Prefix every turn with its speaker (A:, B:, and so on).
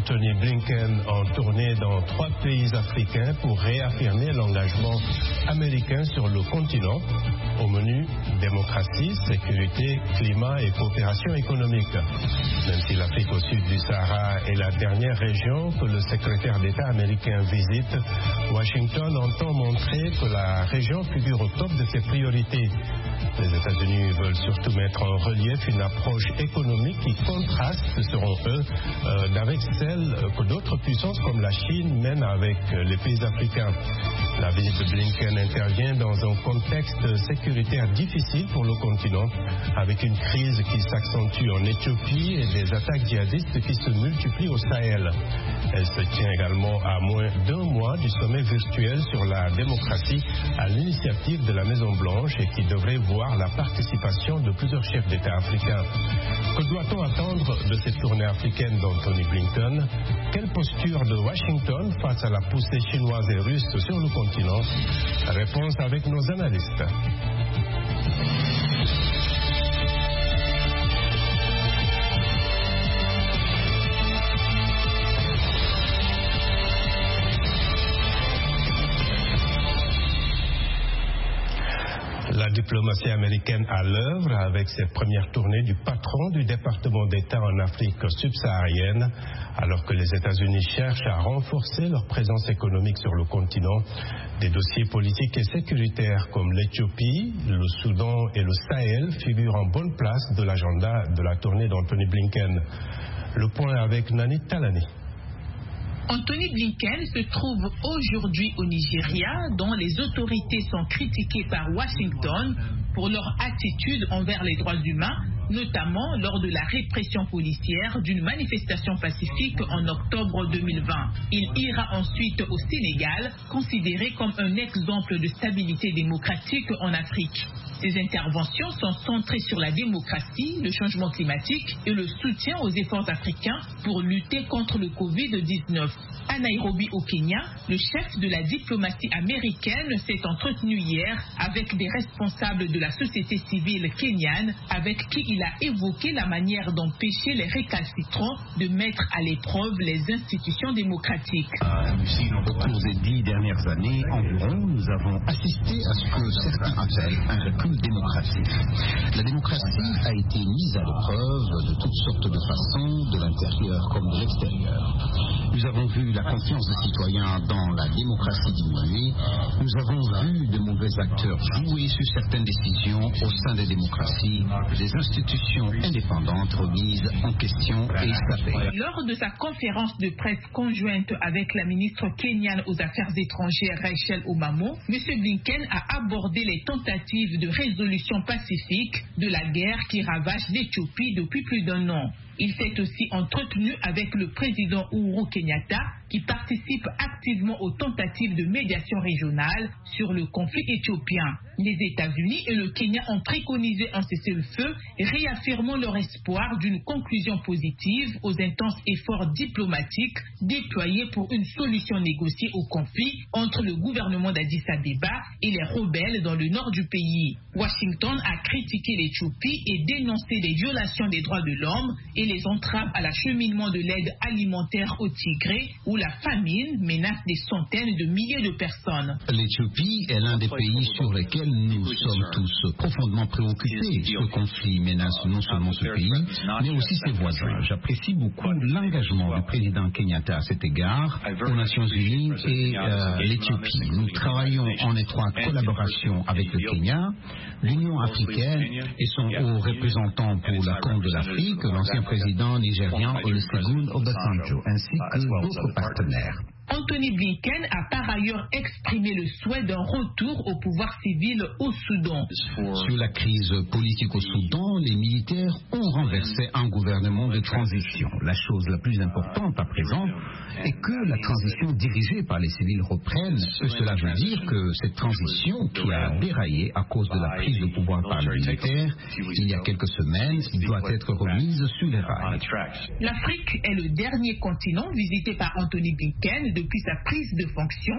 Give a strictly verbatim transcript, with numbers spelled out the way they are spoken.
A: Anthony Blinken en tournée dans trois pays africains pour réaffirmer l'engagement américain sur le continent. Au menu, démocratie, sécurité, climat et coopération économique. Même si l'Afrique au sud du Sahara est la dernière région que le secrétaire d'État américain visite, Washington entend montrer que la région figure au top de ses priorités. Les États-Unis veulent surtout mettre en relief une approche économique qui contraste, selon eux, euh, avec celle que d'autres puissances comme la Chine mènent avec les pays africains. La visite de Blinken intervient dans un contexte sécuritaire difficile pour le continent, avec une crise qui s'accentue en Éthiopie et des attaques djihadistes qui se multiplient au Sahel. Elle se tient également à moins d'un mois du sommet virtuel sur la démocratie à l'initiative de la Maison-Blanche et qui devrait voir la participation de plusieurs chefs d'État africains. Que doit-on attendre de cette tournée africaine d'Anthony Blinken? Quelle posture de Washington face à la poussée chinoise et russe sur le continent? Réponse avec nos analystes. La diplomatie américaine à l'œuvre avec cette première tournée du patron du département d'État en Afrique subsaharienne, alors que les États-Unis cherchent à renforcer leur présence économique sur le continent. Des dossiers politiques et sécuritaires comme l'Éthiopie, le Soudan et le Sahel figurent en bonne place de l'agenda de la tournée d'Anthony Blinken. Le point avec Nani Talani.
B: Anthony Blinken se trouve aujourd'hui au Nigeria, dont les autorités sont critiquées par Washington pour leur attitude envers les droits humains, notamment lors de la répression policière d'une manifestation pacifique en octobre deux mille vingt. Il ira ensuite au Sénégal, considéré comme un exemple de stabilité démocratique en Afrique. Ces interventions sont centrées sur la démocratie, le changement climatique et le soutien aux efforts africains pour lutter contre le covid dix-neuf. À Nairobi, au Kenya, le chef de la diplomatie américaine s'est entretenu hier avec des responsables de la société civile kenyane, avec qui il a évoqué la manière d'empêcher les récalcitrants de mettre à l'épreuve les institutions démocratiques.
C: Au cours des dix dernières années environ, nous avons assisté à ce que certains appellent un recul démocratique. La démocratie a été mise à l'épreuve de toutes sortes de façons, de l'intérieur comme de l'extérieur. Nous avons vu la confiance des citoyens dans la démocratie diminuer. Nous avons vu de mauvais acteurs jouer sur certaines décisions au sein des démocraties, des institutions indépendantes remises en question et sapées.
B: Lors de sa conférence de presse conjointe avec la ministre kenyane aux Affaires étrangères Rachel Omamo, M. Blinken a abordé les tentatives de résolution pacifique de la guerre qui ravage l'Éthiopie depuis plus d'un an. Il s'est aussi entretenu avec le président Uhuru Kenyatta, qui participe activement aux tentatives de médiation régionale sur le conflit éthiopien. Les États-Unis et le Kenya ont préconisé un cessez-le-feu, réaffirmant leur espoir d'une conclusion positive aux intenses efforts diplomatiques déployés pour une solution négociée au conflit entre le gouvernement d'Addis Abeba et les rebelles dans le nord du pays. Washington a critiqué l'Éthiopie et dénoncé les violations des droits de l'homme et les entraves à l'acheminement de l'aide alimentaire au Tigré, où la famine menace des centaines de milliers de personnes.
C: L'Éthiopie est l'un des pays sur lesquels nous sommes tous profondément préoccupés. Ce conflit menace non seulement ce pays, mais aussi ses voisins. J'apprécie beaucoup l'engagement du président Kenyatta à cet égard, aux Nations Unies et euh, l'Éthiopie. Nous travaillons en étroite collaboration avec le Kenya, l'Union africaine et son haut représentant pour la Corne de l'Afrique, l'ancien président nigérian Olusegun Obasanjo, ainsi que d'autres partenaires.
B: Anthony Blinken a par ailleurs exprimé le souhait d'un retour au pouvoir civil au Soudan.
C: Sur la crise politique au Soudan, les militaires ont renversé un gouvernement de transition. La chose la plus importante à présent est que la transition dirigée par les civils reprenne. Cela veut dire que cette transition qui a déraillé à cause de la prise de pouvoir par les militaires il y a quelques semaines doit être remise sur les rails.
B: L'Afrique est le dernier continent visité par Anthony Blinken depuis sa prise de fonction